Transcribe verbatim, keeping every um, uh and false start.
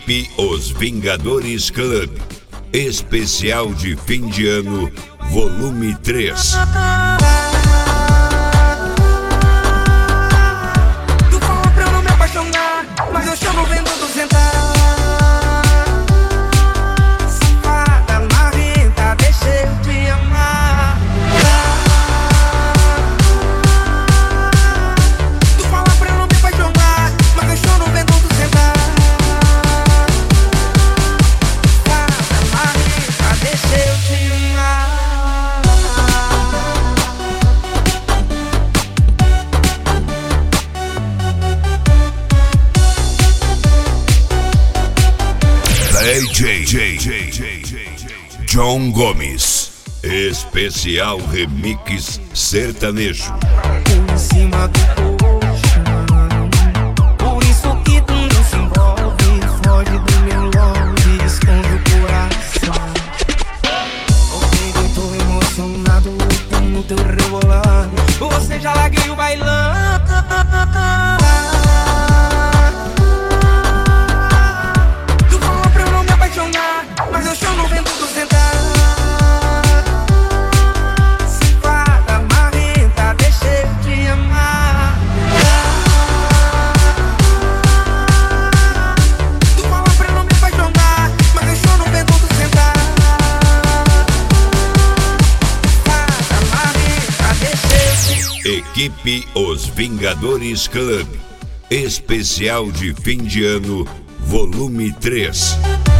Equipe Os Vingadores Club, especial de fim de ano, volume três. Tu fala pra eu não me apaixonar, mas eu chamo vendo duzentar. Safada, marrenta, deixa eu te amar. Tu fala pra eu não me apaixonar, mas eu chamo vendo duzentar. Safada, marrenta, deixa eu te amar. D J John Gomes, especial remix sertanejo. Por cima do colchão, por isso que tu não se envolve, foge do meu love, esconde o coração. Ok, eu tô emocionado, tô no teu rebolado, você já larguei o bailão. Tu fala pra eu não me apaixonar, mas eu chamo vendo duzentar. Safada, marrenta, deixa eu te amar. Tu fala pra eu não me apaixonar, mas eu chamo vendo duzentar. Safada, marrenta, deixa eu te Equipe Os Vingadores Club, especial de fim de ano, volume três.